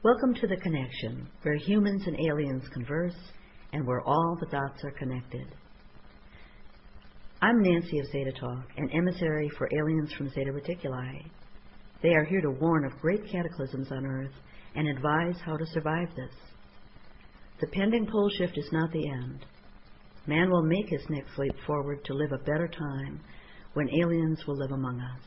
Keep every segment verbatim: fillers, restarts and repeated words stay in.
Welcome to The Connection, where humans and aliens converse and where all the dots are connected. I'm Nancy of Zeta Talk, an emissary for aliens from Zeta Reticuli. They are here to warn of great cataclysms on Earth and advise how to survive this. The pending pole shift is not the end. Man will make his next leap forward to live a better time when aliens will live among us.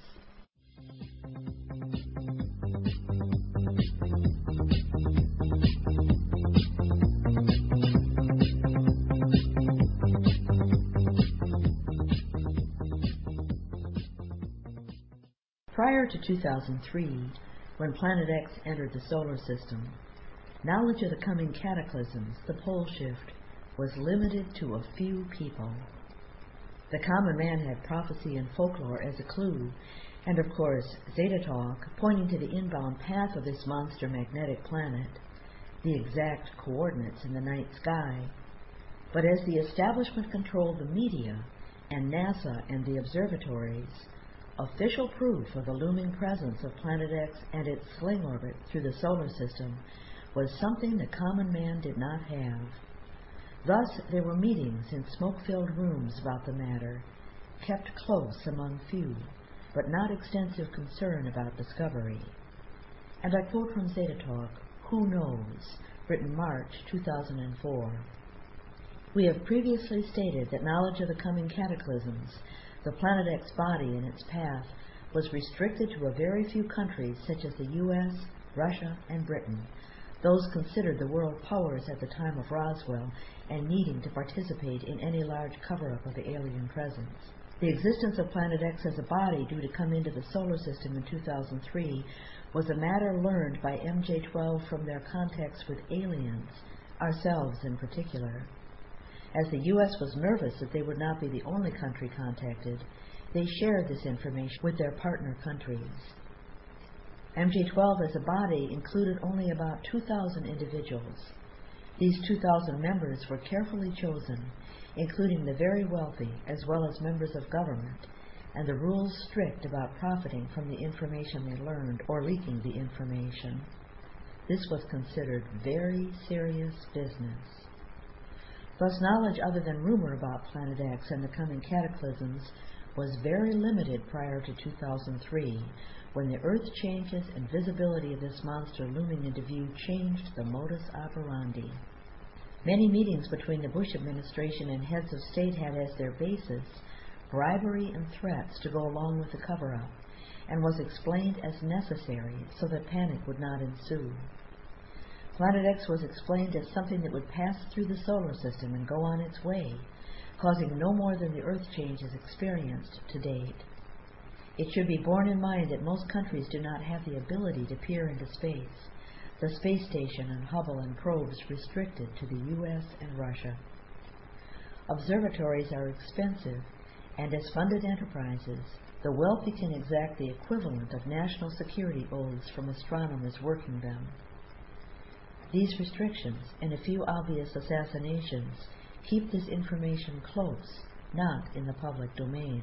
Prior to two thousand three, when Planet X entered the solar system, knowledge of the coming cataclysms, the pole shift, was limited to a few people. The common man had prophecy and folklore as a clue, and of course Zeta Talk, pointing to the inbound path of this monster magnetic planet, the exact coordinates in the night sky. But as the establishment controlled the media, and NASA and the observatories, official proof of the looming presence of Planet X and its sling orbit through the solar system was something the common man did not have. Thus, there were meetings in smoke-filled rooms about the matter, kept close among few, but not extensive concern about discovery. And I quote from Zeta Talk, Who Knows, written March two thousand four. We have previously stated that knowledge of the coming cataclysms, the Planet X body and its path, was restricted to a very few countries such as the U S, Russia, and Britain, those considered the world powers at the time of Roswell and needing to participate in any large cover-up of the alien presence. The existence of Planet X as a body due to come into the solar system in two thousand three was a matter learned by M J twelve from their contacts with aliens, ourselves in particular. As the U S was nervous that they would not be the only country contacted, they shared this information with their partner countries. M J twelve as a body included only about two thousand individuals. These two thousand members were carefully chosen, including the very wealthy as well as members of government, and the rules strict about profiting from the information they learned or leaking the information. This was considered very serious business. Thus, knowledge other than rumor about Planet X and the coming cataclysms was very limited prior to two thousand three, when the Earth changes and visibility of this monster looming into view changed the modus operandi. Many meetings between the Bush administration and heads of state had as their basis bribery and threats to go along with the cover-up, and was explained as necessary so that panic would not ensue. Planet X was explained as something that would pass through the solar system and go on its way, causing no more than the Earth changes experienced to date. It should be borne in mind that most countries do not have the ability to peer into space, the space station and Hubble and probes restricted to the U S and Russia. Observatories are expensive, and as funded enterprises, the wealthy can exact the equivalent of national security oaths from astronomers working them. These restrictions, and a few obvious assassinations, keep this information close, not in the public domain.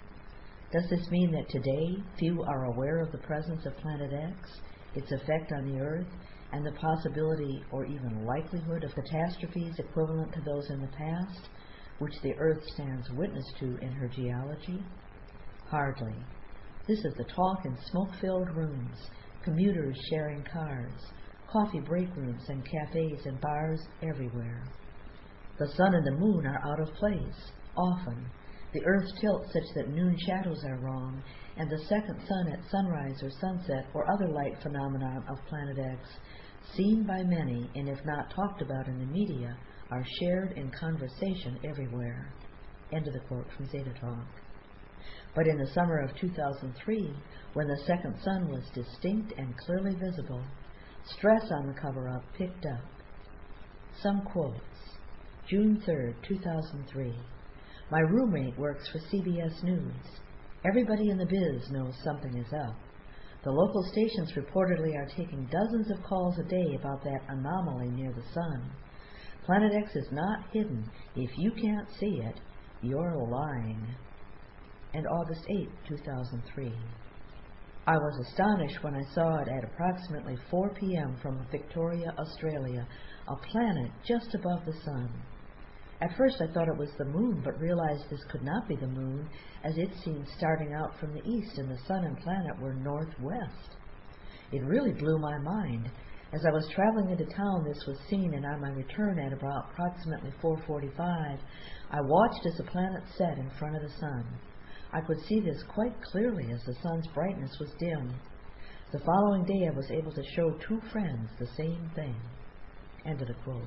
Does this mean that today few are aware of the presence of Planet X, its effect on the Earth, and the possibility or even likelihood of catastrophes equivalent to those in the past, which the Earth stands witness to in her geology? Hardly. This is the talk in smoke-filled rooms, commuters sharing cars, coffee break rooms and cafes and bars everywhere. The sun and the moon are out of place, often. The Earth tilts such that noon shadows are wrong, and the second sun at sunrise or sunset or other light phenomenon of Planet X, seen by many and if not talked about in the media, are shared in conversation everywhere. End of the quote from Zeta Talk. But in the summer of two thousand three, when the second sun was distinct and clearly visible, stress on the cover-up picked up. Some quotes. June third, two thousand three. My roommate works for C B S News. Everybody in the biz knows something is up. The local stations reportedly are taking dozens of calls a day about that anomaly near the sun. Planet X is not hidden. If you can't see it, you're lying. And August eighth, two thousand three. I was astonished when I saw it at approximately four p m from Victoria, Australia, a planet just above the sun. At first I thought it was the moon, but realized this could not be the moon, as it seemed starting out from the east and the sun and planet were northwest. It really blew my mind. As I was traveling into town, this was seen, and on my return at about approximately four forty-five, I watched as the planet set in front of the sun. I could see this quite clearly as the sun's brightness was dim. The following day I was able to show two friends the same thing. End of the quotes.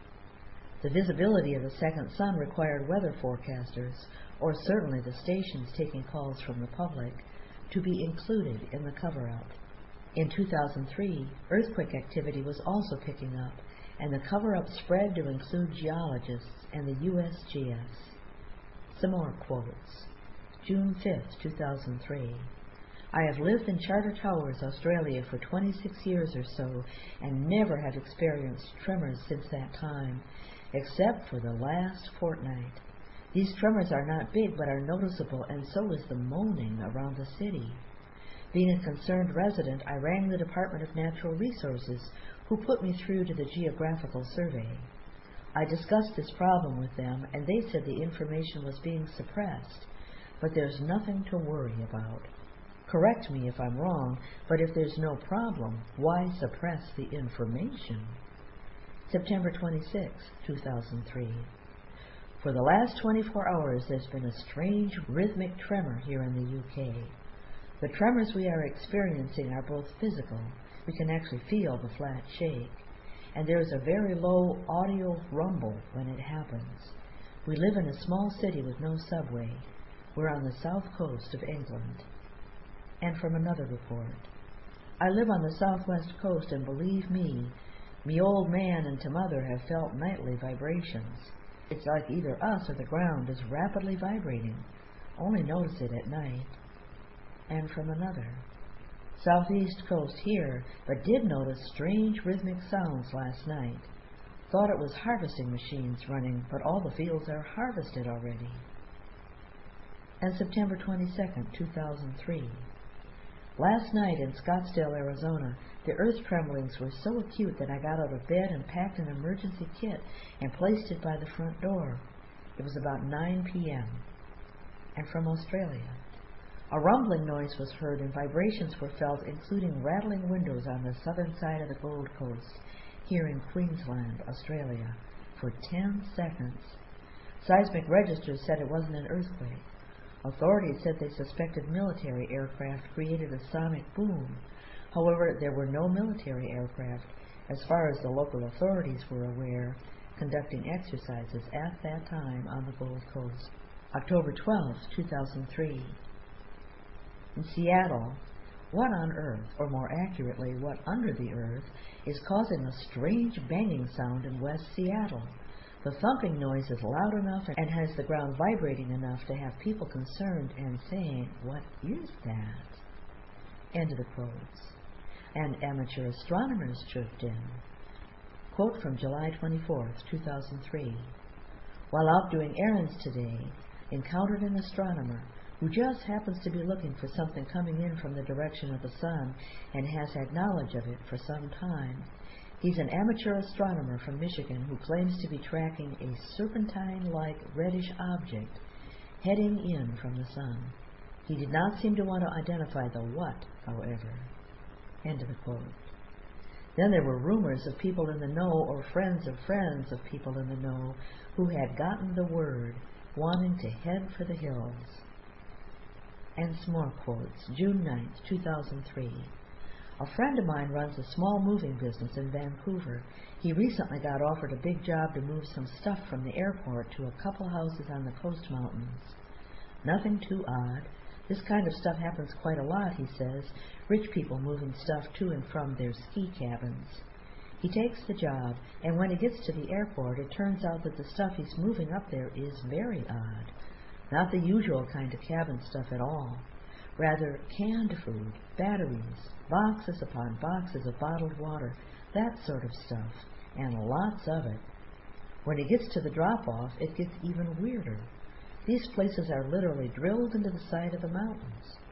The visibility of the second sun required weather forecasters, or certainly the stations taking calls from the public, to be included in the cover-up. In two thousand three, earthquake activity was also picking up, and the cover-up spread to include geologists and the U S G S. Some more quotes. June fifth, two thousand three. I have lived in Charter Towers, Australia for twenty-six years or so, and never have experienced tremors since that time, except for the last fortnight. These tremors are not big, but are noticeable, and so is the moaning around the city. Being a concerned resident, I rang the Department of Natural Resources, who put me through to the Geographical Survey. I discussed this problem with them, and they said the information was being suppressed, but there's nothing to worry about. Correct me if I'm wrong, but if there's no problem, why suppress the information? September twenty-sixth, two thousand three. For the last twenty-four hours, there's been a strange rhythmic tremor here in the U K. The tremors we are experiencing are both physical, we can actually feel the flat shake, and there is a very low audio rumble when it happens. We live in a small city with no subway. We're on the south coast of England. And from another report. I live on the southwest coast, and believe me, me old man and to mother have felt nightly vibrations. It's like either us or the ground is rapidly vibrating. Only notice it at night. And from another. Southeast coast here, but did notice strange rhythmic sounds last night. Thought it was harvesting machines running, but all the fields are harvested already. And September twenty-second, two thousand three. Last night in Scottsdale, Arizona, the earth tremblings were so acute that I got out of bed and packed an emergency kit and placed it by the front door. It was about nine p m And from Australia. A rumbling noise was heard and vibrations were felt, including rattling windows on the southern side of the Gold Coast, here in Queensland, Australia, for ten seconds. Seismic registers said it wasn't an earthquake. Authorities said they suspected military aircraft created a sonic boom. However, there were no military aircraft, as far as the local authorities were aware, conducting exercises at that time on the Gold Coast. October twelfth, two thousand three. In Seattle, what on earth, or more accurately, what under the earth, is causing a strange banging sound in West Seattle? The thumping noise is loud enough and has the ground vibrating enough to have people concerned and saying, "What is that?" End of the quotes. And amateur astronomers chirped in. Quote from July twenty-fourth, two thousand three. While out doing errands today, encountered an astronomer who just happens to be looking for something coming in from the direction of the sun and has had knowledge of it for some time. He's an amateur astronomer from Michigan who claims to be tracking a serpentine-like reddish object heading in from the sun. He did not seem to want to identify the what, however. End of the quote. Then there were rumors of people in the know or friends of friends of people in the know who had gotten the word, wanting to head for the hills. And some more quotes. June ninth, two thousand three. A friend of mine runs a small moving business in Vancouver. He recently got offered a big job to move some stuff from the airport to a couple houses on the Coast Mountains. Nothing too odd. This kind of stuff happens quite a lot, he says, rich people moving stuff to and from their ski cabins. He takes the job, and when he gets to the airport, it turns out that the stuff he's moving up there is very odd. Not the usual kind of cabin stuff at all. Rather, canned food, batteries, boxes upon boxes of bottled water, that sort of stuff, and lots of it. When he gets to the drop-off, it gets even weirder. These places are literally drilled into the side of the mountains.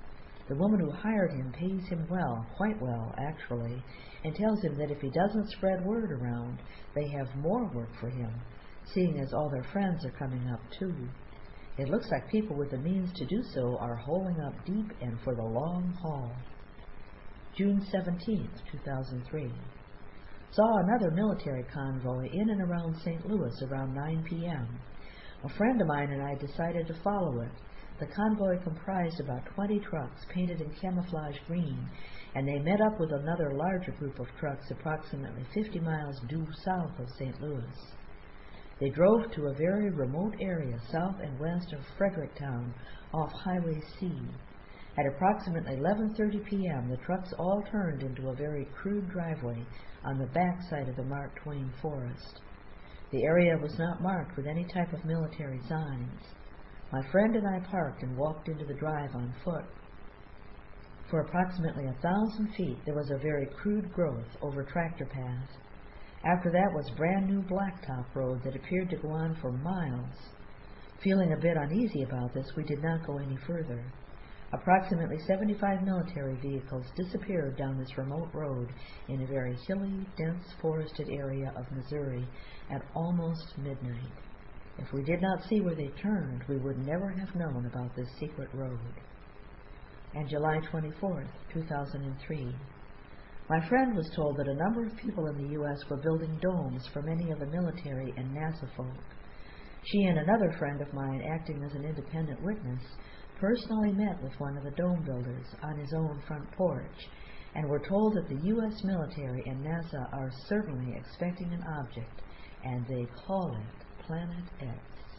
The woman who hired him pays him well, quite well, actually, and tells him that if he doesn't spread word around, they have more work for him, seeing as all their friends are coming up too. It looks like people with the means to do so are holing up deep and for the long haul. June seventeenth, two thousand three. Saw another military convoy in and around Saint Louis around nine p.m. A friend of mine and I decided to follow it. The convoy comprised about twenty trucks painted in camouflage green, and they met up with another larger group of trucks approximately fifty miles due south of Saint Louis. They drove to a very remote area south and west of Fredericktown off Highway C. At approximately eleven thirty p.m., the trucks all turned into a very crude driveway on the back side of the Mark Twain Forest. The area was not marked with any type of military signs. My friend and I parked and walked into the drive on foot. For approximately a thousand feet, there was a very crude growth over tractor path. After that was brand new blacktop road that appeared to go on for miles. Feeling a bit uneasy about this, we did not go any further. Approximately seventy-five military vehicles disappeared down this remote road in a very hilly, dense forested area of Missouri at almost midnight. If we did not see where they turned, we would never have known about this secret road. And July twenty-fourth, two thousand three. My friend was told that a number of people in the U S were building domes for many of the military and NASA folk. She and another friend of mine, acting as an independent witness, personally met with one of the dome builders on his own front porch, and were told that the U S military and NASA are certainly expecting an object, and they call it Planet X.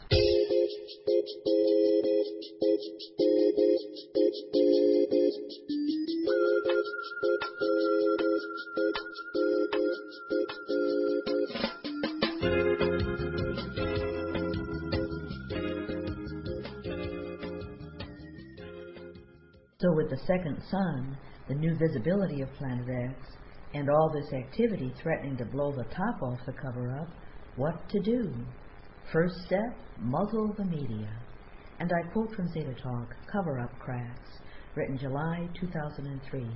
So with the second sun, the new visibility of Planet X, and all this activity threatening to blow the top off the cover-up, what to do? First step, muzzle the media. And I quote from Zeta Talk, Cover-Up Cracks, written July two thousand three.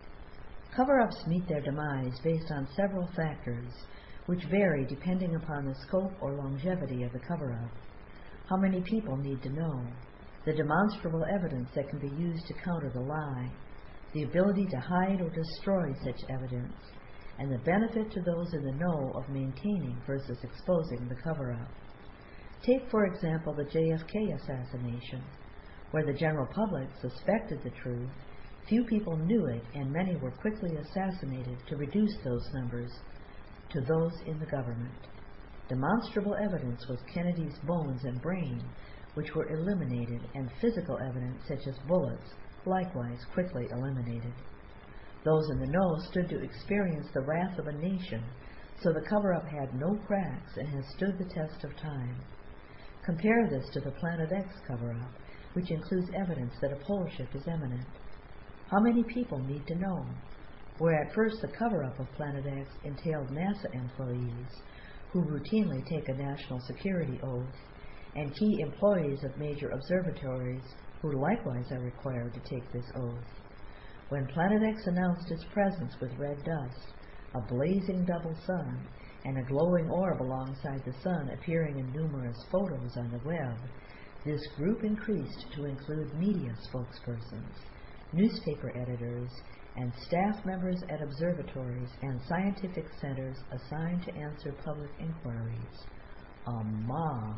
Cover-ups meet their demise based on several factors, which vary depending upon the scope or longevity of the cover-up. How many people need to know? The demonstrable evidence that can be used to counter the lie, the ability to hide or destroy such evidence, and the benefit to those in the know of maintaining versus exposing the cover-up. Take, for example, the J F K assassination, where the general public suspected the truth, few people knew it, and many were quickly assassinated to reduce those numbers to those in the government. Demonstrable evidence was Kennedy's bones and brain, which were eliminated, and physical evidence such as bullets, likewise quickly eliminated. Those in the know stood to experience the wrath of a nation, so the cover-up had no cracks and has stood the test of time. Compare this to the Planet X cover-up, which includes evidence that a pole shift is imminent. How many people need to know? Where at first the cover-up of Planet X entailed NASA employees, who routinely take a national security oath, and key employees of major observatories, who likewise are required to take this oath. When Planet X announced its presence with red dust, a blazing double sun, and a glowing orb alongside the sun appearing in numerous photos on the web, this group increased to include media spokespersons, newspaper editors, and staff members at observatories and scientific centers assigned to answer public inquiries. A mob.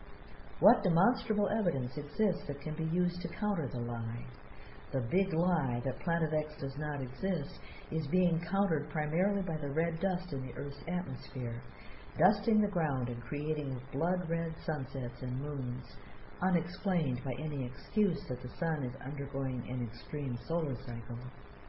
What demonstrable evidence exists that can be used to counter the lie? The big lie that Planet X does not exist is being countered primarily by the red dust in the Earth's atmosphere, dusting the ground and creating blood-red sunsets and moons, unexplained by any excuse that the sun is undergoing an extreme solar cycle.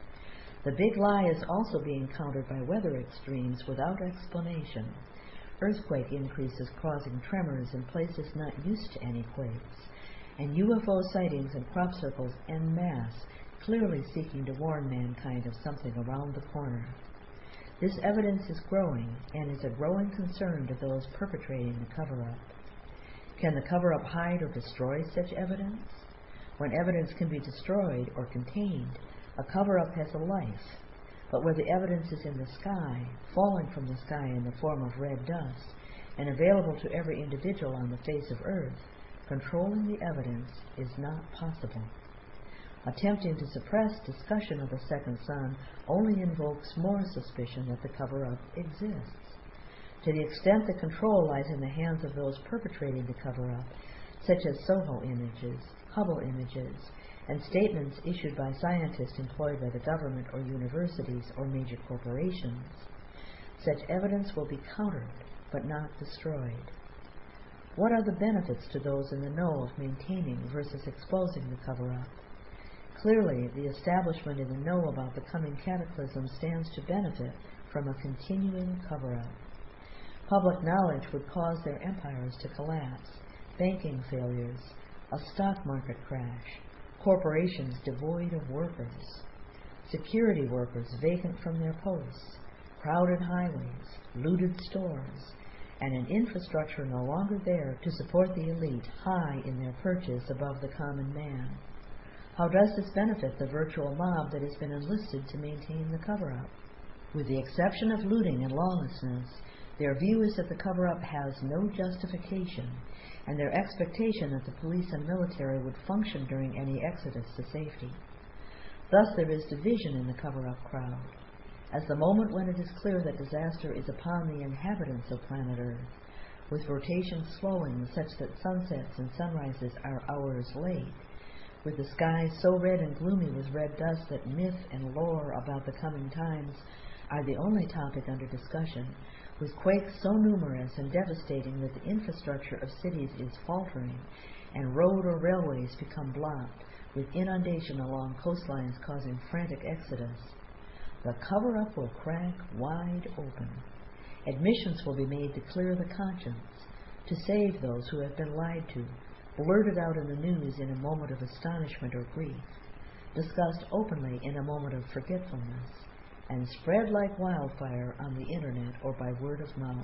The big lie is also being countered by weather extremes without explanation. Earthquake increases causing tremors in places not used to any quakes, and U F O sightings in crop circles en masse, clearly seeking to warn mankind of something around the corner. This evidence is growing, and is a growing concern to those perpetrating the cover-up. Can the cover-up hide or destroy such evidence? When evidence can be destroyed or contained, a cover-up has a life. But where the evidence is in the sky, falling from the sky in the form of red dust, and available to every individual on the face of Earth, controlling the evidence is not possible. Attempting to suppress discussion of the second sun only invokes more suspicion that the cover-up exists. To the extent that control lies in the hands of those perpetrating the cover-up, such as SOHO images, Hubble images, and statements issued by scientists employed by the government or universities or major corporations, such evidence will be countered but not destroyed. What are the benefits to those in the know of maintaining versus exposing the cover-up? Clearly, the establishment in the know about the coming cataclysm stands to benefit from a continuing cover-up. Public knowledge would cause their empires to collapse, banking failures, a stock market crash, corporations devoid of workers, security workers vacant from their posts, crowded highways, looted stores, and an infrastructure no longer there to support the elite high in their perches above the common man. How does this benefit the virtual mob that has been enlisted to maintain the cover-up? With the exception of looting and lawlessness, their view is that the cover-up has no justification, and their expectation that the police and military would function during any exodus to safety. Thus there is division in the cover-up crowd. As the moment when it is clear that disaster is upon the inhabitants of planet Earth, with rotation slowing such that sunsets and sunrises are hours late, with the skies so red and gloomy with red dust that myth and lore about the coming times are the only topic under discussion, with quakes so numerous and devastating that the infrastructure of cities is faltering, and road or railways become blocked, with inundation along coastlines causing frantic exodus, the cover-up will crack wide open. Admissions will be made to clear the conscience, to save those who have been lied to, blurted out in the news in a moment of astonishment or grief, discussed openly in a moment of forgetfulness, and spread like wildfire on the internet or by word of mouth.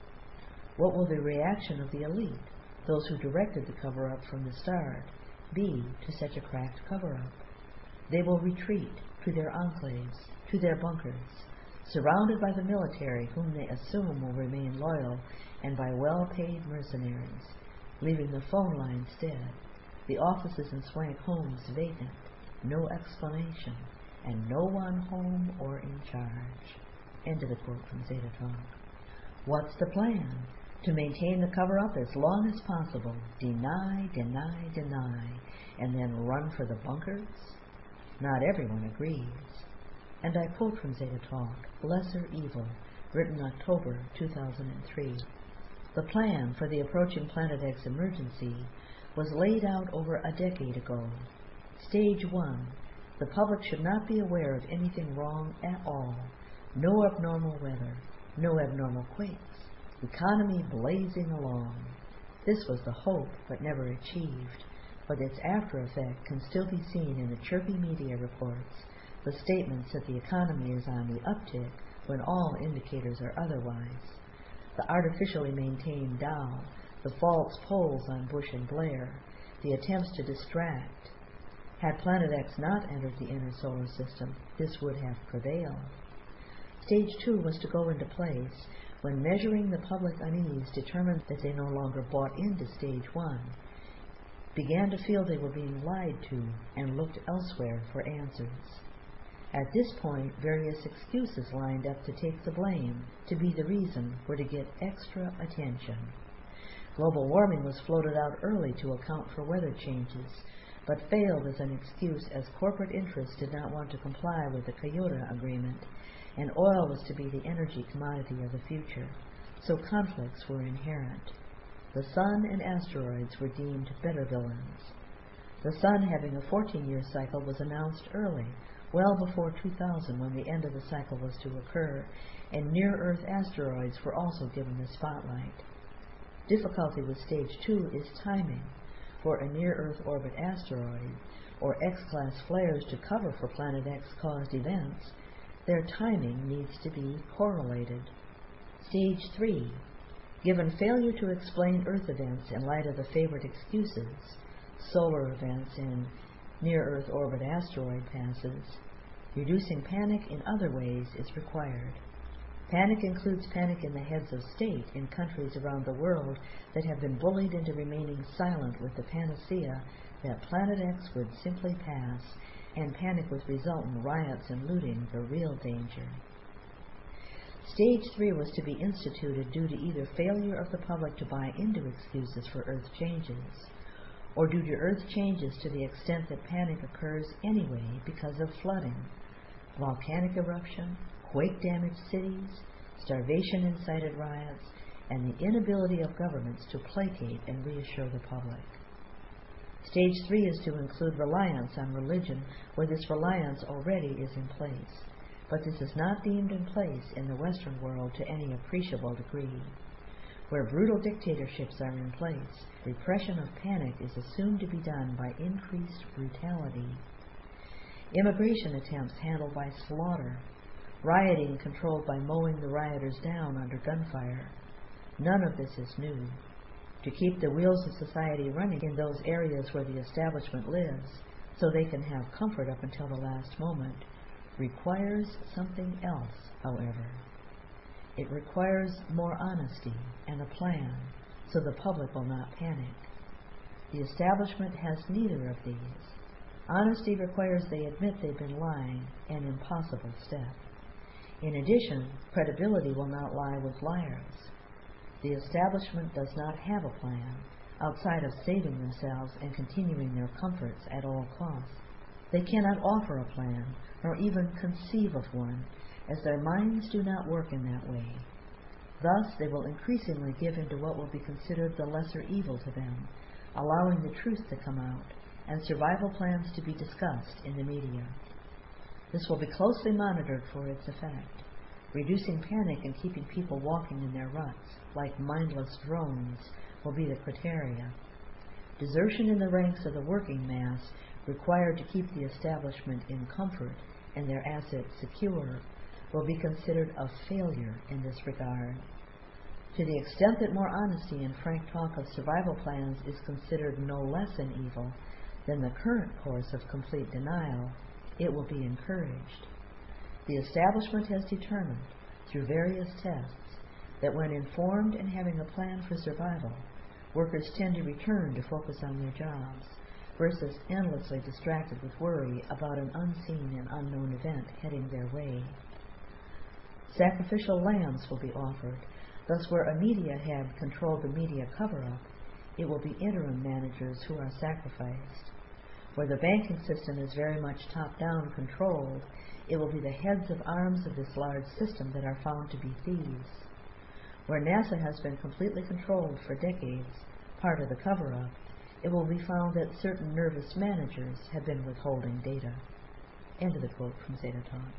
What will the reaction of the elite, those who directed the cover-up from the start, be to such a cracked cover-up? They will retreat to their enclaves, to their bunkers, surrounded by the military whom they assume will remain loyal, and by well-paid mercenaries, leaving the phone lines dead, the offices and swank homes vacant, no explanation, and no one home or in charge. End of the quote from Zeta Talk. What's the plan? To maintain the cover-up as long as possible, deny, deny, deny, and then run for the bunkers? Not everyone agrees. And I quote from Zeta Talk, Lesser Evil, written October two thousand three. The plan for the approaching Planet X emergency was laid out over a decade ago. Stage one. The public should not be aware of anything wrong at all. No abnormal weather, no abnormal quakes. Economy blazing along. This was the hope, but never achieved. But its after effect can still be seen in the chirpy media reports, the statements that the economy is on the uptick when all indicators are otherwise. The artificially maintained Dow, the false polls on Bush and Blair, the attempts to distract. Had Planet X not entered the inner solar system, this would have prevailed. Stage two was to go into place when measuring the public unease determined that they no longer bought into stage one, began to feel they were being lied to, and looked elsewhere for answers. At this point, various excuses lined up to take the blame, to be the reason, were to get extra attention. Global warming was floated out early to account for weather changes, but failed as an excuse as corporate interests did not want to comply with the Kyoto Agreement, and oil was to be the energy commodity of the future, so conflicts were inherent. The Sun and asteroids were deemed better villains. The Sun having a fourteen-year cycle was announced early, well before two thousand, when the end of the cycle was to occur, and near-Earth asteroids were also given the spotlight. Difficulty with stage two is timing. For a near-Earth orbit asteroid, or X-class flares to cover for Planet X-caused events, their timing needs to be correlated. Stage three. Given failure to explain Earth events in light of the favorite excuses, solar events and near-Earth orbit asteroid passes, reducing panic in other ways is required. Panic includes panic in the heads of state in countries around the world that have been bullied into remaining silent with the panacea that Planet X would simply pass, and panic with resultant riots and looting, the real danger. Stage three was to be instituted due to either failure of the public to buy into excuses for Earth changes, or due to Earth changes to the extent that panic occurs anyway because of flooding, volcanic eruption, quake-damaged cities, starvation-incited riots, and the inability of governments to placate and reassure the public. Stage three is to include reliance on religion where this reliance already is in place, but this is not deemed in place in the Western world to any appreciable degree. Where brutal dictatorships are in place, repression of panic is assumed to be done by increased brutality. Immigration attempts handled by slaughter, rioting controlled by mowing the rioters down under gunfire. None of this is new. To keep the wheels of society running in those areas where the establishment lives, so they can have comfort up until the last moment, requires something else, however. It requires more honesty and a plan, so the public will not panic. The establishment has neither of these. Honesty requires they admit they've been lying, an impossible step. In addition, credibility will not lie with liars. The establishment does not have a plan, outside of saving themselves and continuing their comforts at all costs. They cannot offer a plan, nor even conceive of one, as their minds do not work in that way. Thus, they will increasingly give in to what will be considered the lesser evil to them, allowing the truth to come out, and survival plans to be discussed in the media. This will be closely monitored for its effect, reducing panic and keeping people walking in their ruts, like mindless drones, will be the criteria. Desertion in the ranks of the working mass, required to keep the establishment in comfort and their assets secure, will be considered a failure in this regard. To the extent that more honesty and frank talk of survival plans is considered no less an evil than the current course of complete denial, it will be encouraged. The establishment has determined, through various tests, that when informed and having a plan for survival, workers tend to return to focus on their jobs, versus endlessly distracted with worry about an unseen and unknown event heading their way. Sacrificial lambs will be offered, thus where a media head controlled the media cover-up, it will be interim managers who are sacrificed. Where the banking system is very much top-down controlled, it will be the heads of arms of this large system that are found to be thieves. Where NASA has been completely controlled for decades, part of the cover-up, it will be found that certain nervous managers have been withholding data. End of the quote from Zeta Talk.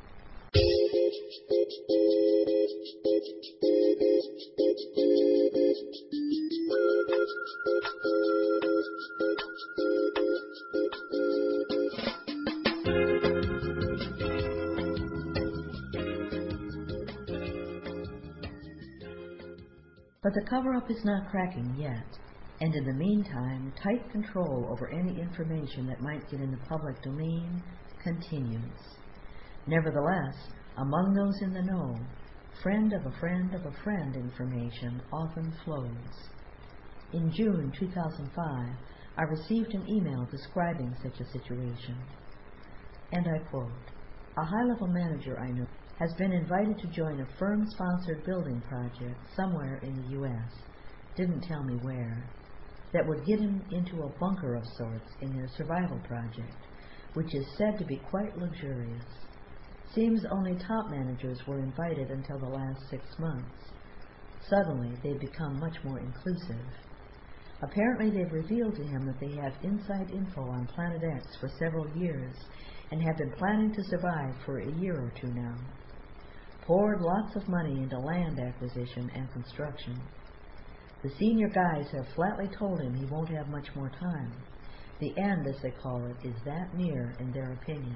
But the cover-up is not cracking yet, and in the meantime, tight control over any information that might get in the public domain continues. Nevertheless, among those in the know, friend of a friend of a friend information often flows. In June two thousand five, I received an email describing such a situation. And I quote, "A high-level manager I know has been invited to join a firm-sponsored building project somewhere in the U S, didn't tell me where, that would get him into a bunker of sorts in their survival project, which is said to be quite luxurious. Seems only top managers were invited until the last six months. Suddenly, they've become much more inclusive. Apparently, they've revealed to him that they have inside info on Planet X for several years and have been planning to survive for a year or two now. Poured lots of money into land acquisition and construction. The senior guys have flatly told him he won't have much more time. The end, as they call it, is that near in their opinion.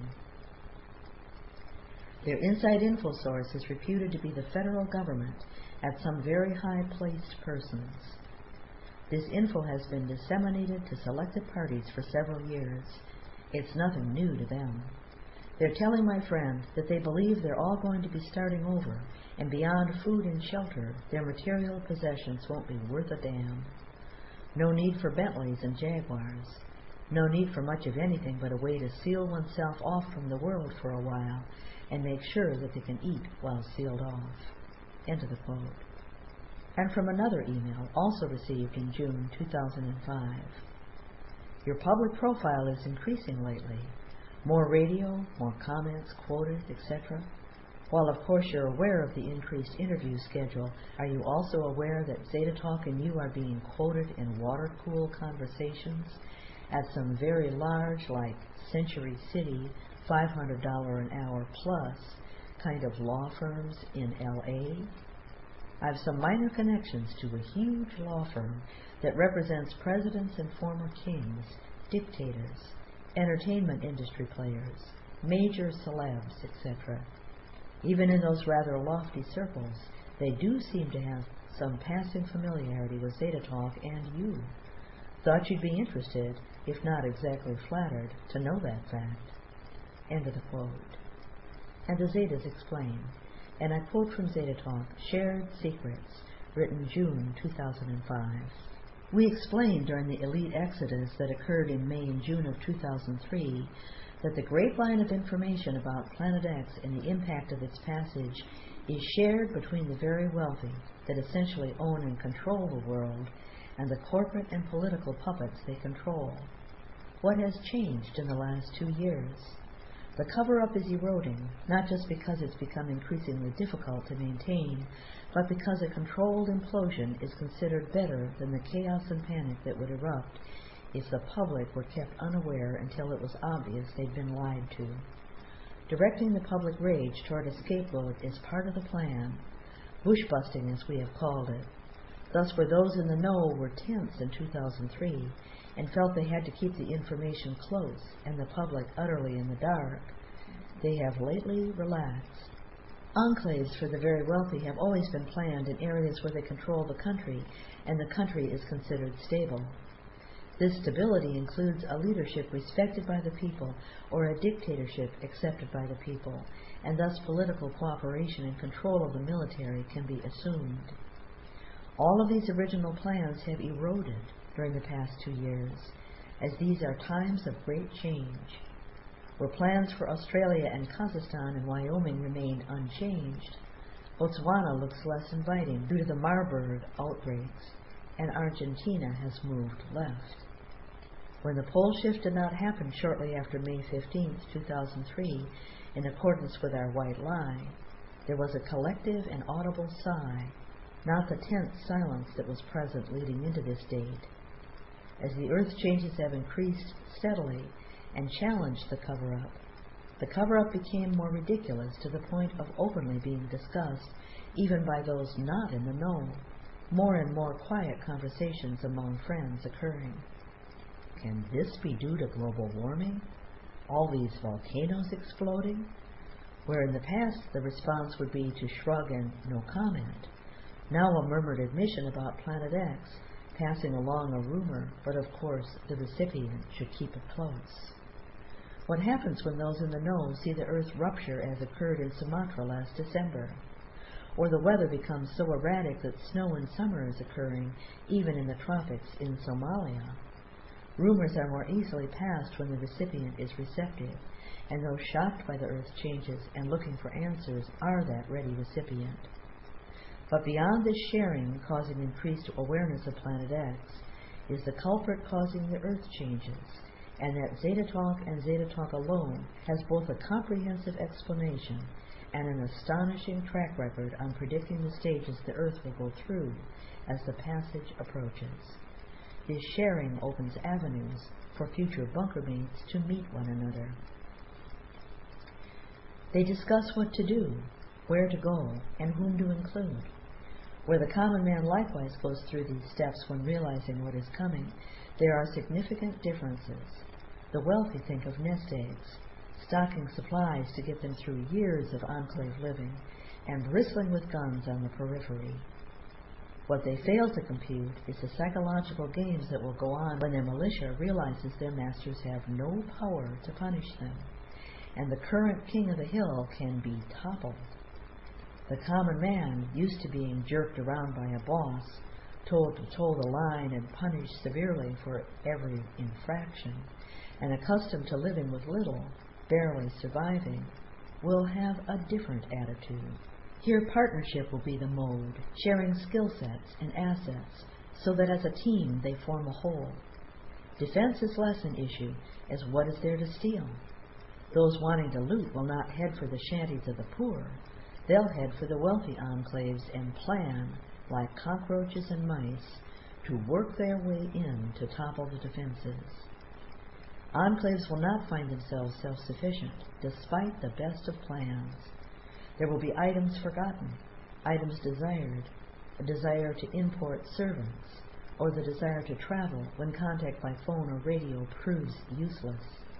Their inside info source is reputed to be the federal government at some very high-placed persons. This info has been disseminated to selected parties for several years, It's nothing new to them. They're telling my friend that they believe they're all going to be starting over, and beyond food and shelter, their material possessions won't be worth a damn. No need for Bentleys and Jaguars. No need for much of anything but a way to seal oneself off from the world for a while and make sure that they can eat while sealed off. End of the quote. And from another email, also received in June two thousand five. Your public profile is increasing lately. More radio, more comments quoted, et cetera. While of course you're aware of the increased interview schedule, are you also aware that Zeta Talk and you are being quoted in water-cooled conversations at some very large, like Century City, five hundred dollars an hour plus kind of law firms in L A? I have some minor connections to a huge law firm that represents presidents and former kings, dictators, entertainment industry players, major celebs, et cetera. Even in those rather lofty circles, they do seem to have some passing familiarity with Zeta Talk and you. Thought you'd be interested, if not exactly flattered, to know that fact. End of the quote. And the Zetas explain, and I quote from Zeta Talk, Shared Secrets, written June two thousand five. We explained during the elite exodus that occurred in May and June of two thousand three that the grapevine of information about Planet X and the impact of its passage is shared between the very wealthy that essentially own and control the world and the corporate and political puppets they control. What has changed in the last two years? The cover-up is eroding, not just because it's become increasingly difficult to maintain, but because a controlled implosion is considered better than the chaos and panic that would erupt if the public were kept unaware until it was obvious they'd been lied to. Directing the public rage toward a scapegoat is part of the plan, bush-busting as we have called it. Thus, where those in the know were tense in two thousand three and felt they had to keep the information close and the public utterly in the dark, they have lately relaxed. Enclaves for the very wealthy have always been planned in areas where they control the country and the country is considered stable. This stability includes a leadership respected by the people or a dictatorship accepted by the people, and thus political cooperation and control of the military can be assumed. All of these original plans have eroded during the past two years, as these are times of great change. Where plans for Australia and Kazakhstan and Wyoming remained unchanged, Botswana looks less inviting due to the Marburg outbreaks, and Argentina has moved left. When the pole shift did not happen shortly after May fifteenth, two thousand three, in accordance with our white lie, there was a collective and audible sigh, not the tense silence that was present leading into this date. As the Earth changes have increased steadily and challenged the cover-up, the cover-up became more ridiculous to the point of openly being discussed even by those not in the know, more and more quiet conversations among friends occurring. Can this be due to global warming? All these volcanoes exploding? Where in the past the response would be to shrug and no comment, now a murmured admission about Planet X, passing along a rumor, but of course the recipient should keep it close. What happens when those in the know see the Earth rupture as occurred in Sumatra last December? Or the weather becomes so erratic that snow in summer is occurring even in the tropics in Somalia? Rumors are more easily passed when the recipient is receptive, and those shocked by the Earth's changes and looking for answers are that ready recipient. But beyond this sharing causing increased awareness of Planet X is the culprit causing the Earth changes, and that Zeta Talk and Zeta Talk alone has both a comprehensive explanation and an astonishing track record on predicting the stages the Earth will go through as the passage approaches. This sharing opens avenues for future bunker mates to meet one another. They discuss what to do, where to go, and whom to include. Where the common man likewise goes through these steps when realizing what is coming, there are significant differences. The wealthy think of nest eggs, stocking supplies to get them through years of enclave living, and bristling with guns on the periphery. What they fail to compute is the psychological games that will go on when their militia realizes their masters have no power to punish them, and the current king of the hill can be toppled. The common man, used to being jerked around by a boss, told to toe the line and punished severely for every infraction, and accustomed to living with little, barely surviving, will have a different attitude. Here partnership will be the mode, sharing skill sets and assets so that as a team they form a whole. Defense is less an issue as what is there to steal. Those wanting to loot will not head for the shanties of the poor. They'll head for the wealthy enclaves and plan, like cockroaches and mice, to work their way in to topple the defenses. Enclaves will not find themselves self-sufficient, despite the best of plans. There will be items forgotten, items desired, a desire to import servants, or the desire to travel when contact by phone or radio proves useless.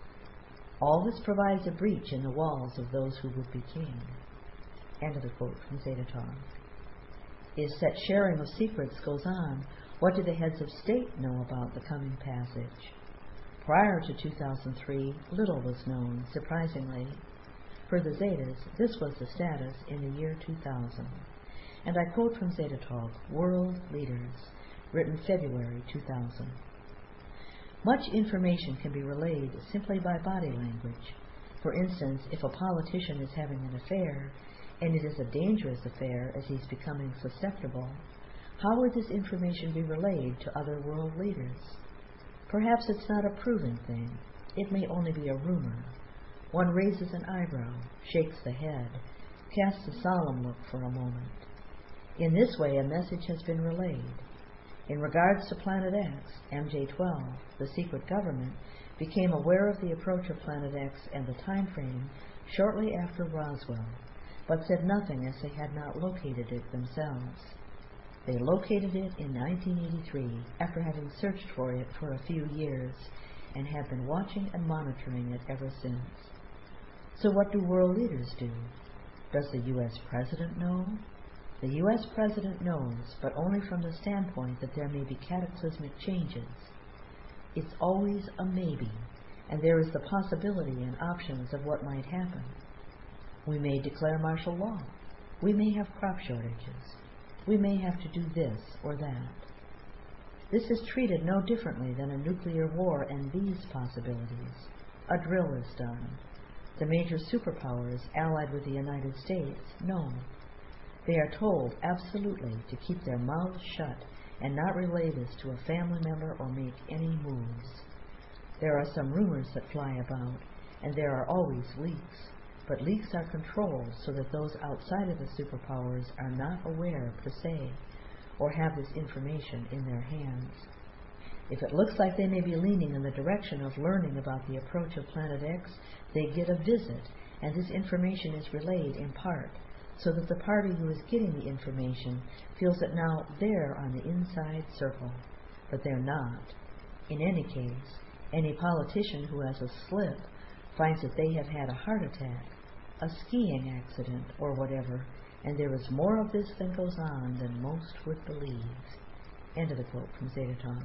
All this provides a breach in the walls of those who would be king. End of the quote from Zeta Talk. If such sharing of secrets goes on, what do the heads of state know about the coming passage? Prior to two thousand three, little was known, surprisingly. For the Zetas, this was the status in the year two thousand. And I quote from Zeta Talk, World Leaders, written February two thousand. Much information can be relayed simply by body language. For instance, if a politician is having an affair, and it is a dangerous affair as he's becoming susceptible, how would this information be relayed to other world leaders? Perhaps it's not a proven thing. It may only be a rumor. One raises an eyebrow, shakes the head, casts a solemn look for a moment. In this way, a message has been relayed. In regards to Planet X, M J twelve, the secret government, became aware of the approach of Planet X and the time frame shortly after Roswell, but said nothing as they had not located it themselves. They located it in nineteen eighty-three after having searched for it for a few years and have been watching and monitoring it ever since. So what do world leaders do? Does the U S President know? The U S President knows, but only from the standpoint that there may be cataclysmic changes. It's always a maybe, and there is the possibility and options of what might happen. We may declare martial law. We may have crop shortages. We may have to do this or that. This is treated no differently than a nuclear war and these possibilities. A drill is done. The major superpowers allied with the United States know. They are told absolutely to keep their mouths shut and not relay this to a family member or make any moves. There are some rumors that fly about, and there are always leaks, but leaks are controlled so that those outside of the superpowers are not aware per se, or have this information in their hands. If it looks like they may be leaning in the direction of learning about the approach of Planet X, they get a visit, and this information is relayed in part, so that the party who is getting the information feels that now they're on the inside circle, but they're not. In any case, any politician who has a slip finds that they have had a heart attack, a skiing accident, or whatever, and there is more of this than goes on than most would believe. End of the quote from Zeta Talk.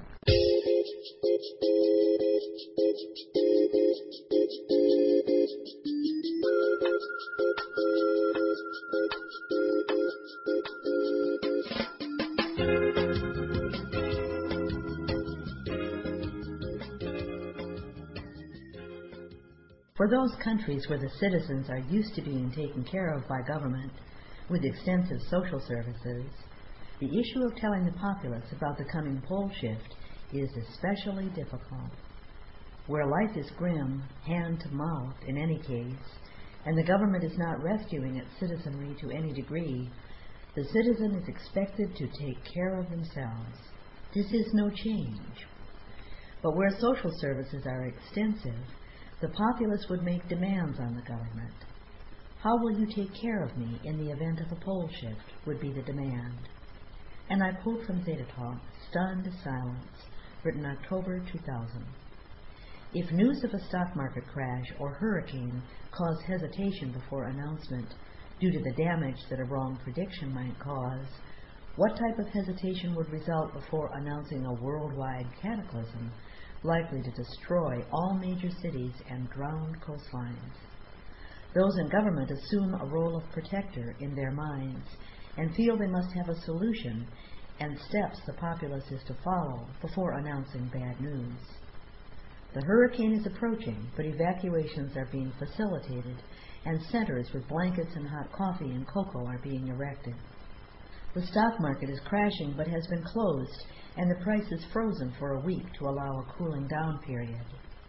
For those countries where the citizens are used to being taken care of by government with extensive social services, the issue of telling the populace about the coming pole shift is especially difficult. Where life is grim, hand to mouth in any case, and the government is not rescuing its citizenry to any degree, the citizen is expected to take care of themselves. This is no change. But where social services are extensive, the populace would make demands on the government. How will you take care of me in the event of a pole shift would be the demand. And I quote from Zeta Talk, Stunned Silence, written October two thousand. If news of a stock market crash or hurricane caused hesitation before announcement due to the damage that a wrong prediction might cause, What type of hesitation would result before announcing a worldwide cataclysm likely to destroy all major cities and drown coastlines? Those in government assume a role of protector in their minds and feel they must have a solution and steps the populace is to follow before announcing bad news. The hurricane is approaching, but evacuations are being facilitated, and centers with blankets and hot coffee and cocoa are being erected. The stock market is crashing but has been closed, and the price is frozen for a week to allow a cooling down period.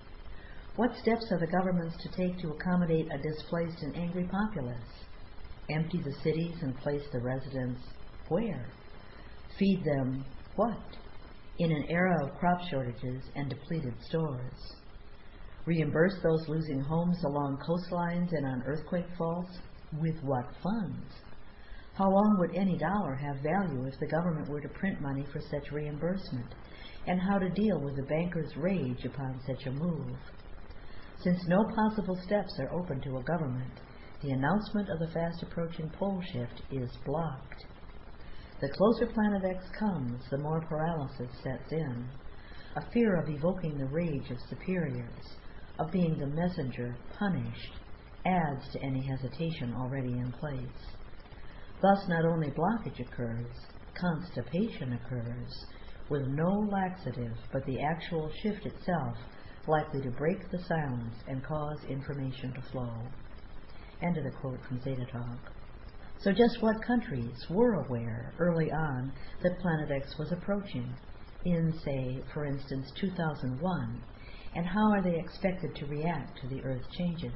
What steps are the governments to take to accommodate a displaced and angry populace? Empty the cities and place the residents where? Feed them what? In an era of crop shortages and depleted stores. Reimburse those losing homes along coastlines and on earthquake faults? With what funds? How long would any dollar have value if the government were to print money for such reimbursement? And how to deal with the bankers' rage upon such a move? Since no possible steps are open to a government, the announcement of the fast-approaching pole shift is blocked. The closer Planet X comes, the more paralysis sets in. A fear of evoking the rage of superiors, of being the messenger punished, adds to any hesitation already in place. Thus not only blockage occurs, constipation occurs, with no laxative but the actual shift itself likely to break the silence and cause information to flow. End of the quote from Zeta Talk. So just what countries were aware early on that Planet X was approaching, in, say, for instance, two thousand one, and how are they expected to react to the Earth's changes?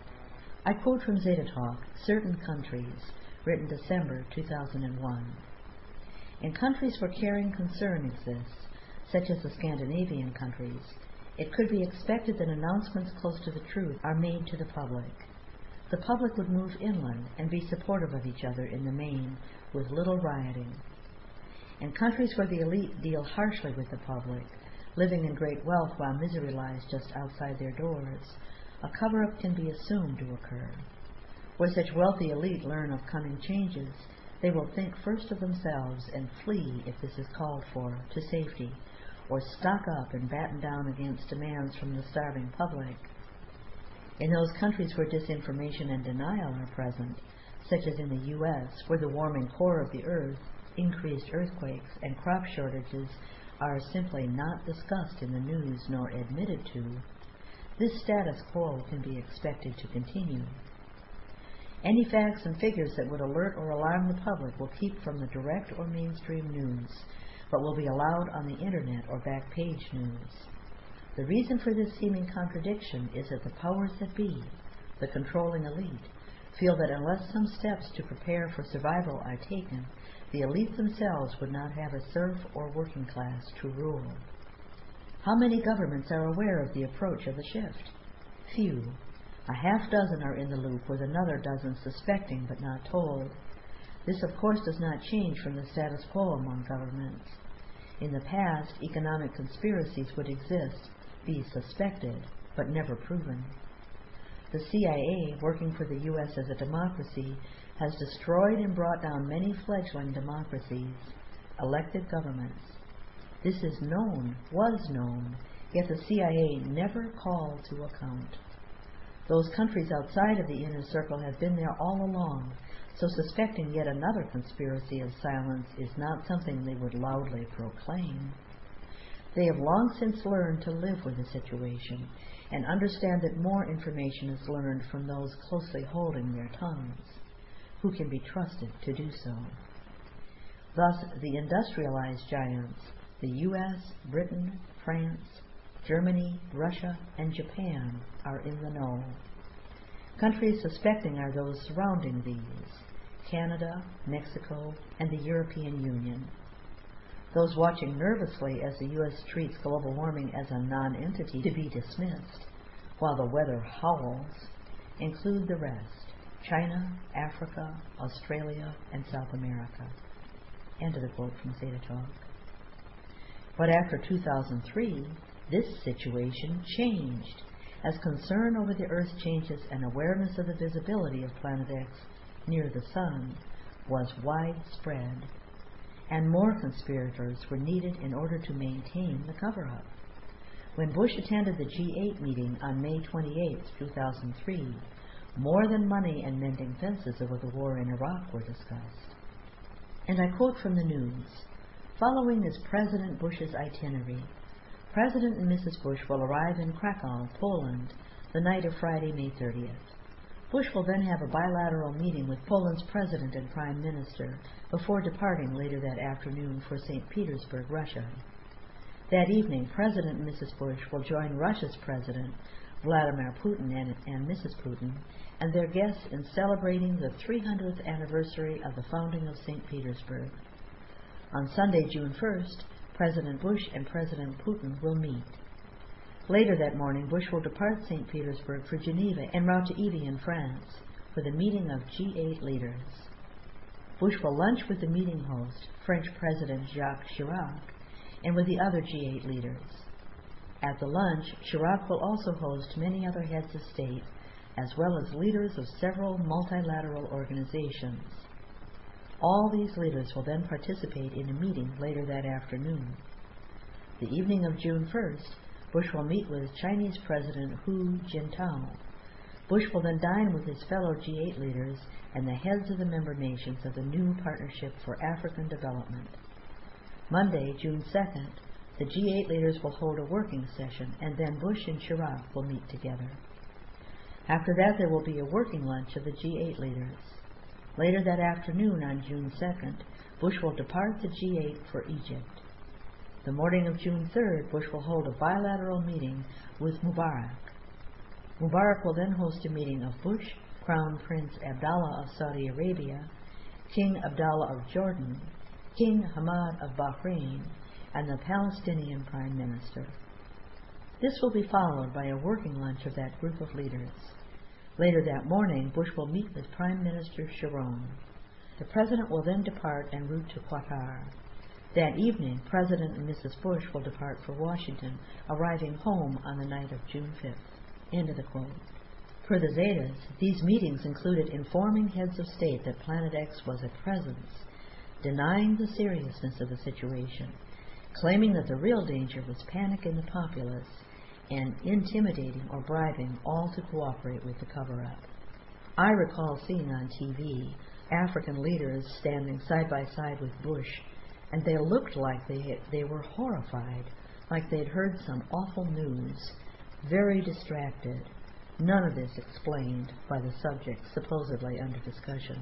I quote from Zeta Talk, Certain Countries, written December two thousand one. In countries where caring concern exists, such as the Scandinavian countries, it could be expected that announcements close to the truth are made to the public. The public would move inland and be supportive of each other in the main, with little rioting. In countries where the elite deal harshly with the public, living in great wealth while misery lies just outside their doors, a cover-up can be assumed to occur. Where such wealthy elite learn of coming changes, they will think first of themselves and flee if this is called for, to safety, or stock up and batten down against demands from the starving public. In those countries where disinformation and denial are present, such as in the U S, where the warming core of the Earth, increased earthquakes, and crop shortages are simply not discussed in the news nor admitted to, this status quo can be expected to continue. Any facts and figures that would alert or alarm the public will keep from the direct or mainstream news, but will be allowed on the internet or back page news. The reason for this seeming contradiction is that the powers that be, the controlling elite, feel that unless some steps to prepare for survival are taken, the elite themselves would not have a serf or working class to rule. How many governments are aware of the approach of the shift? Few. A half dozen are in the loop, with another dozen suspecting but not told. This, of course, does not change from the status quo among governments. In the past, economic conspiracies would exist, be suspected, but never proven. The C I A, working for the U S as a democracy, has destroyed and brought down many fledgling democracies, elected governments. This is known, was known, yet the C I A never called to account. Those countries outside of the inner circle have been there all along, so suspecting yet another conspiracy of silence is not something they would loudly proclaim. They have long since learned to live with the situation and understand that more information is learned from those closely holding their tongues, who can be trusted to do so. Thus, the industrialized giants, the U S, Britain, France, Germany, Russia, and Japan, are in the know. Countries suspecting are those surrounding these: Canada, Mexico, and the European Union. Those watching nervously as the U S treats global warming as a non-entity to be dismissed, while the weather howls, include the rest: China, Africa, Australia, and South America. End of the quote from Zeta Talk. But after two thousand three, this situation changed, as concern over the Earth's changes and awareness of the visibility of Planet X near the Sun was widespread. and more conspirators were needed in order to maintain the cover-up. When Bush attended the G eight meeting on May twenty-eighth, two thousand three, more than money and mending fences over the war in Iraq were discussed. And I quote from the news, "Following is President Bush's itinerary. President and Missus Bush will arrive in Krakow, Poland, the night of Friday, May thirtieth. Bush will then have a bilateral meeting with Poland's President and Prime Minister before departing later that afternoon for Saint Petersburg, Russia. That evening, President and Missus Bush will join Russia's President, Vladimir Putin, and, and Missus Putin, and their guests in celebrating the three hundredth anniversary of the founding of Saint Petersburg. On Sunday, June first, President Bush and President Putin will meet. Later that morning, Bush will depart Saint Petersburg for Geneva en route to Evian, France, for the meeting of G eight leaders. Bush will lunch with the meeting host, French President Jacques Chirac, and with the other G eight leaders. At the lunch, Chirac will also host many other heads of state, as well as leaders of several multilateral organizations. All these leaders will then participate in a meeting later that afternoon. The evening of June first, Bush will meet with Chinese President Hu Jintao. Bush will then dine with his fellow G eight leaders and the heads of the member nations of the new Partnership for African Development. Monday, June second, the G eight leaders will hold a working session, and then Bush and Chirac will meet together. After that, there will be a working lunch of the G eight leaders. Later that afternoon, on June second, Bush will depart the G eight for Egypt. The morning of June third, Bush will hold a bilateral meeting with Mubarak. Mubarak will then host a meeting of Bush, Crown Prince Abdallah of Saudi Arabia, King Abdallah of Jordan, King Hamad of Bahrain, and the Palestinian Prime Minister. This will be followed by a working lunch of that group of leaders. Later that morning, Bush will meet with Prime Minister Sharon. The President will then depart en route to Qatar. That evening, President and Missus Bush will depart for Washington, arriving home on the night of June fifth. End of the quote. Per the Zetas, these meetings included informing heads of state that Planet X was a presence, denying the seriousness of the situation, claiming that the real danger was panic in the populace, and intimidating or bribing all to cooperate with the cover-up. I recall seeing on T V African leaders standing side by side with Bush, and they looked like they, had, they were horrified, like they'd heard some awful news, very distracted, none of this explained by the subject supposedly under discussion.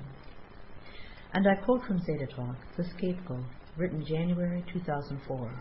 And I quote from Zeta Talk, The Scapegoat, written January two thousand four.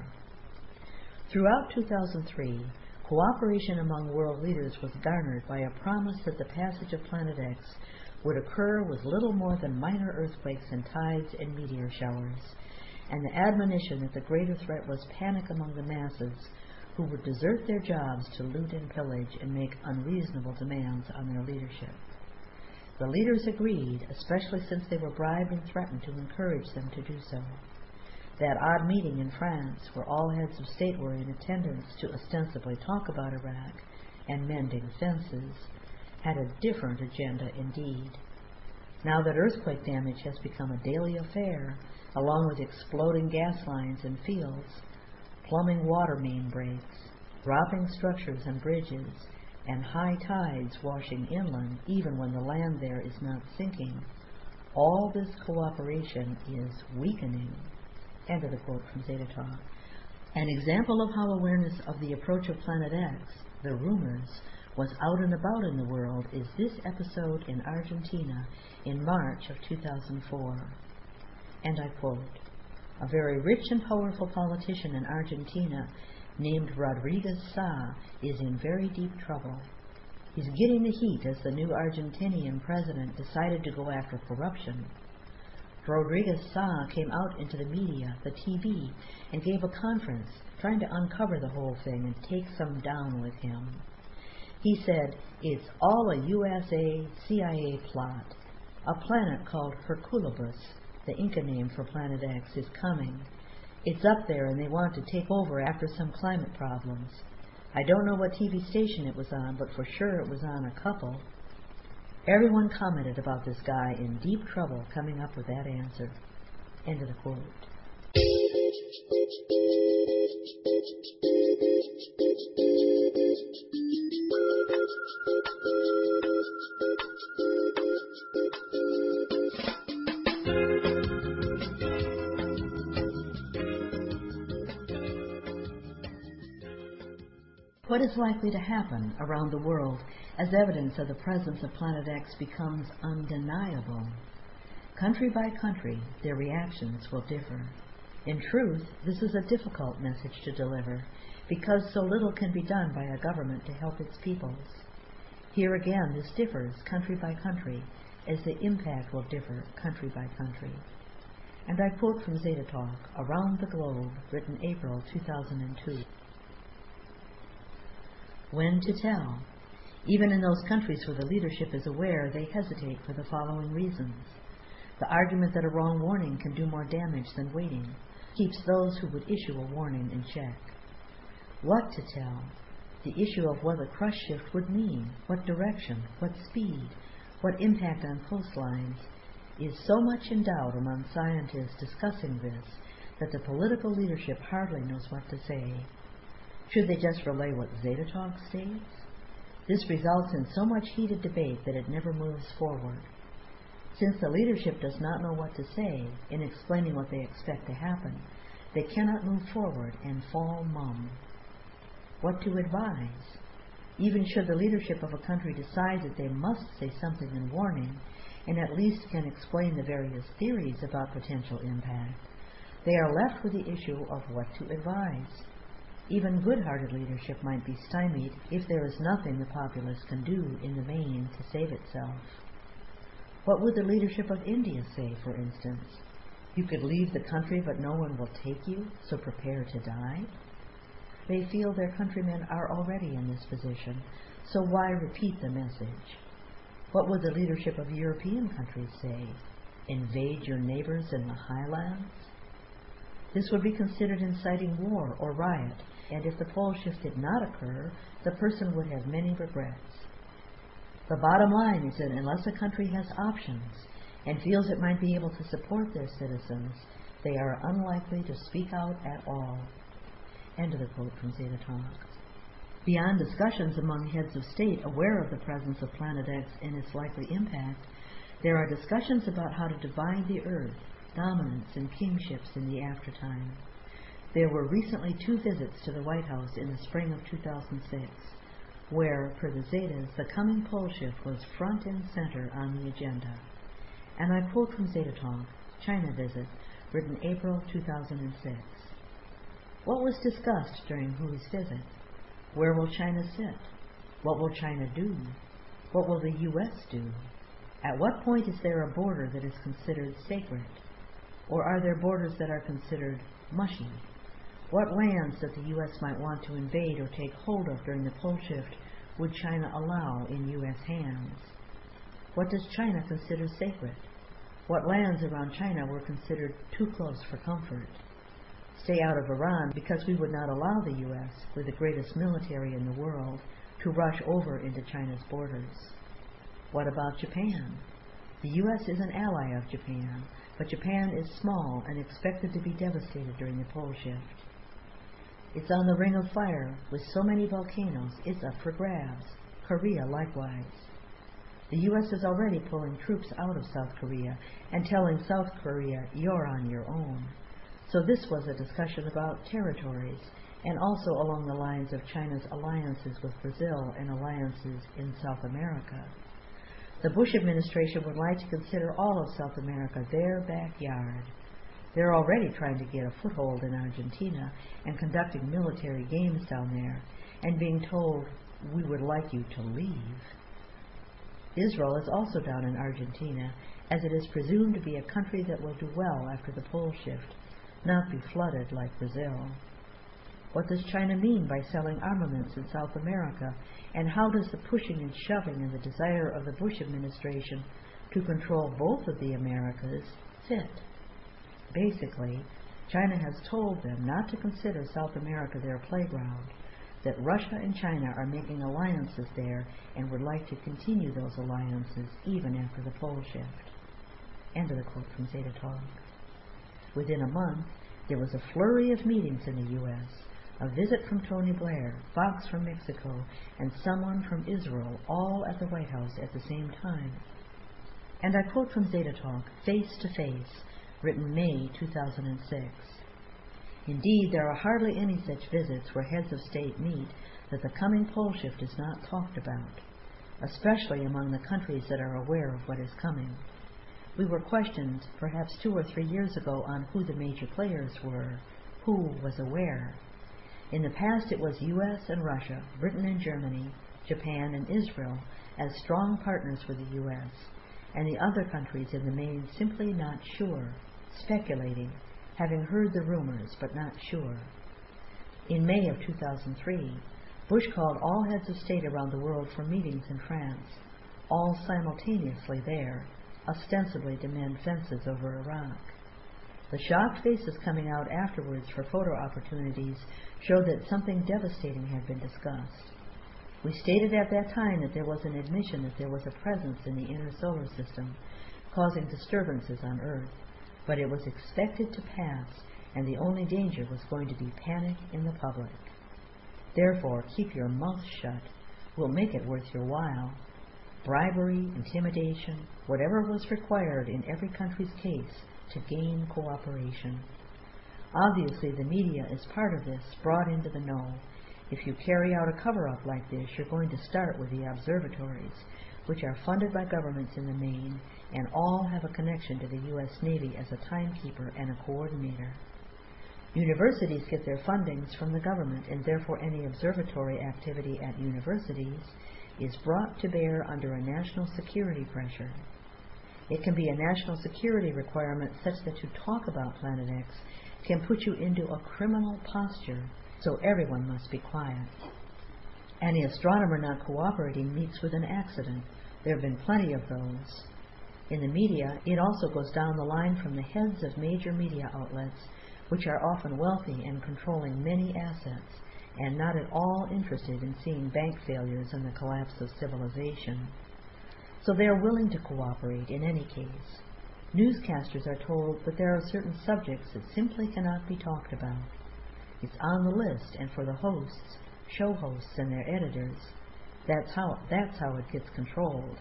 Throughout two thousand three, cooperation among world leaders was garnered by a promise that the passage of Planet X would occur with little more than minor earthquakes and tides and meteor showers, and the admonition that the greater threat was panic among the masses who would desert their jobs to loot and pillage and make unreasonable demands on their leadership. The leaders agreed, especially since they were bribed and threatened to encourage them to do so. That odd meeting in France, where all heads of state were in attendance to ostensibly talk about Iraq and mending fences, had a different agenda indeed. Now that earthquake damage has become a daily affair, along with exploding gas lines and fields, plumbing water main breaks, dropping structures and bridges, and high tides washing inland even when the land there is not sinking, all this cooperation is weakening. End of the quote from Zeta Talk. An example of how awareness of the approach of Planet X, the rumors, was out and about in the world is this episode in Argentina in March of two thousand four. And I quote, "A very rich and powerful politician in Argentina named Rodriguez Sá is in very deep trouble. He's getting the heat as the new Argentinian president decided to go after corruption. Rodriguez Sá came out into the media, the T V, and gave a conference trying to uncover the whole thing and take some down with him. He said, it's all a U S A C I A plot. A planet called Herculebus, the Inca name for Planet X, is coming. It's up there and they want to take over after some climate problems. I don't know what T V station it was on, but for sure it was on a couple." Everyone commented about this guy in deep trouble coming up with that answer. End of the quote. What is likely to happen around the world as evidence of the presence of Planet X becomes undeniable? Country by country, their reactions will differ. In truth, this is a difficult message to deliver because so little can be done by a government to help its peoples. Here again, this differs country by country, as the impact will differ country by country. And I quote from Zeta Talk, Around the Globe, written April two thousand two. When to tell? Even in those countries where the leadership is aware, they hesitate for the following reasons. The argument that a wrong warning can do more damage than waiting keeps those who would issue a warning in check. What to tell? The issue of what a crush shift would mean, what direction, what speed, what impact on coastlines, is so much in doubt among scientists discussing this that the political leadership hardly knows what to say. Should they just relay what Zeta Talk states? This results in so much heated debate that it never moves forward. Since the leadership does not know what to say in explaining what they expect to happen, they cannot move forward and fall mum. What to advise? Even should the leadership of a country decide that they must say something in warning, and at least can explain the various theories about potential impact, they are left with the issue of what to advise. Even good-hearted leadership might be stymied if there is nothing the populace can do in the main to save itself. What would the leadership of India say, for instance? You could leave the country, but no one will take you, so prepare to die? They feel their countrymen are already in this position, so why repeat the message? What would the leadership of European countries say? Invade your neighbors in the highlands? This would be considered inciting war or riot, and if the pole shift did not occur, the person would have many regrets. The bottom line is that unless a country has options and feels it might be able to support their citizens, they are unlikely to speak out at all. End of the quote from Zeta Talk. Beyond discussions among heads of state aware of the presence of Planet X and its likely impact, there are discussions about how to divide the Earth, dominance and kingships in the aftertime. There were recently two visits to the White House in the spring of two thousand six, where, per the Zetas, the coming pole shift was front and center on the agenda. And I quote from Zeta Talk, China Visit, written April two thousand six. What was discussed during Hu's visit? Where will China sit? What will China do? What will the U S do? At what point is there a border that is considered sacred? Or are there borders that are considered mushy? What lands that the U S might want to invade or take hold of during the pole shift would China allow in U S hands? What does China consider sacred? What lands around China were considered too close for comfort? Stay out of Iran because we would not allow the U S, with the greatest military in the world, to rush over into China's borders. What about Japan? The U S is an ally of Japan, but Japan is small and expected to be devastated during the pole shift. It's on the ring of fire. With so many volcanoes, it's up for grabs. Korea likewise. The U S is already pulling troops out of South Korea and telling South Korea, you're on your own. So this was a discussion about territories, and also along the lines of China's alliances with Brazil and alliances in South America. The Bush administration would like to consider all of South America their backyard. They're already trying to get a foothold in Argentina and conducting military games down there, and being told, we would like you to leave. Israel is also down in Argentina, as it is presumed to be a country that will do well after the pole shift, not be flooded like Brazil. What does China mean by selling armaments in South America, and how does the pushing and shoving and the desire of the Bush administration to control both of the Americas fit? Basically, China has told them not to consider South America their playground, that Russia and China are making alliances there and would like to continue those alliances even after the pole shift. End of the quote from Zeta Talk. Within a month, There was a flurry of meetings in the U S, a visit from Tony Blair, Fox from Mexico, and someone from Israel, all at the White House at the same time. And I quote from Zeta Talk, Face to Face, written May two thousand six. Indeed, there are hardly any such visits where heads of state meet that the coming pole shift is not talked about, especially among the countries that are aware of what is coming. We were questioned perhaps two or three years ago on who the major players were, who was aware. In the past it was U S and Russia, Britain and Germany, Japan and Israel as strong partners with the U S, and the other countries in the main simply not sure, speculating, having heard the rumors but not sure. In May of two thousand three, Bush called all heads of state around the world for meetings in France, all simultaneously there, ostensibly to mend fences over Iraq. The shocked faces coming out afterwards for photo opportunities showed that something devastating had been discussed. We stated at that time that there was an admission that there was a presence in the inner solar system causing disturbances on Earth, but it was expected to pass, and the only danger was going to be panic in the public. Therefore, keep your mouth shut. We'll make it worth your while. Bribery, intimidation, whatever was required in every country's case to gain cooperation. Obviously, the media is part of this, brought into the know. If you carry out a cover-up like this, you're going to start with the observatories, which are funded by governments in the main, and all have a connection to the U S Navy as a timekeeper and a coordinator. Universities get their fundings from the government, and therefore any observatory activity at universities is brought to bear under a national security pressure. It can be a national security requirement such that to talk about Planet X can put you into a criminal posture, so everyone must be quiet. Any astronomer not cooperating meets with an accident. There have been plenty of those. In the media, it also goes down the line from the heads of major media outlets, which are often wealthy and controlling many assets, and not at all interested in seeing bank failures and the collapse of civilization. So they are willing to cooperate in any case. Newscasters are told that there are certain subjects that simply cannot be talked about. It's on the list, and for the hosts, show hosts and their editors, that's how, that's how it gets controlled.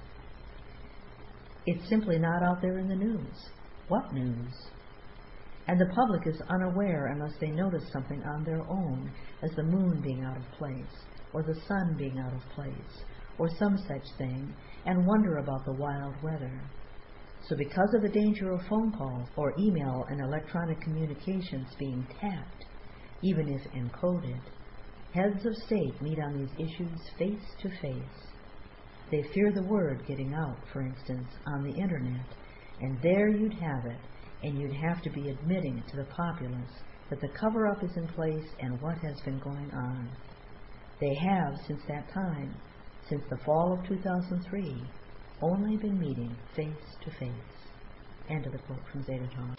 It's simply not out there in the news. What news? And the public is unaware unless they notice something on their own, as the moon being out of place, or the sun being out of place, or some such thing, and wonder about the wild weather. So because of the danger of phone calls or email and electronic communications being tapped, even if encoded, heads of state meet on these issues face to face. They fear the word getting out, for instance, on the internet, and there you'd have it, and you'd have to be admitting to the populace that the cover-up is in place and what has been going on. They have, since that time, since the fall of two thousand three, only been meeting face to face. End of the quote from Zeta Talk.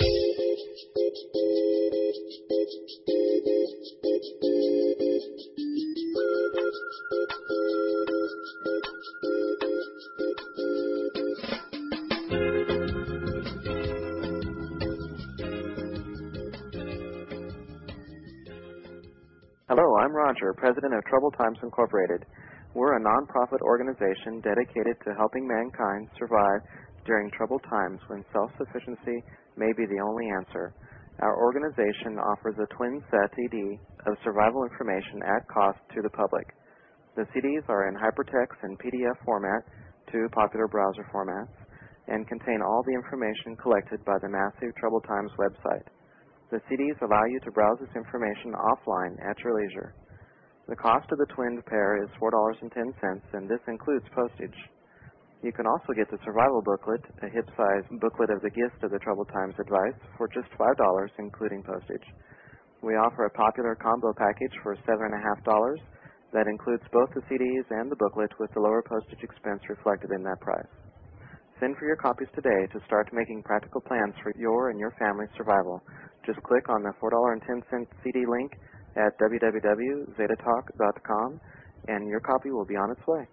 Hello, I'm Roger, president of Troubled Times Incorporated. We're a nonprofit organization dedicated to helping mankind survive during troubled times when self-sufficiency may be the only answer. Our organization offers a twin-set C D of survival information at cost to the public. The C Ds are in hypertext and P D F format, two popular browser formats, and contain all the information collected by the massive Troubled Times website. The C Ds allow you to browse this information offline at your leisure. The cost of the twinned pair is four dollars and ten cents, and this includes postage. You can also get the survival booklet, a hip-size booklet of the gist of the Troubled Times advice, for just five dollars, including postage. We offer a popular combo package for seven dollars and fifty cents that includes both the C Ds and the booklet with the lower postage expense reflected in that price. Send for your copies today to start making practical plans for your and your family's survival. Just click on the four dollars and ten cents C D link at w w w dot zeta talk dot com, and your copy will be on its way.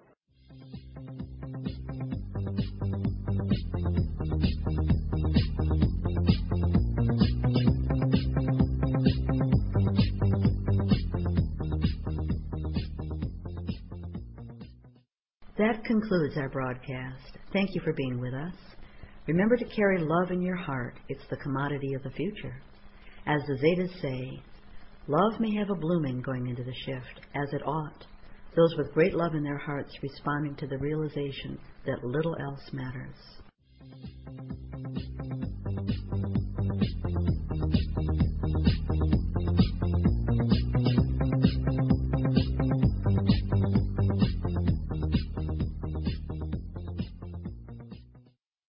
That concludes our broadcast. Thank you for being with us. Remember to carry love in your heart. It's the commodity of the future. As the Zetas say, love may have a blooming going into the shift, as it ought. Those with great love in their hearts responding to the realization that little else matters.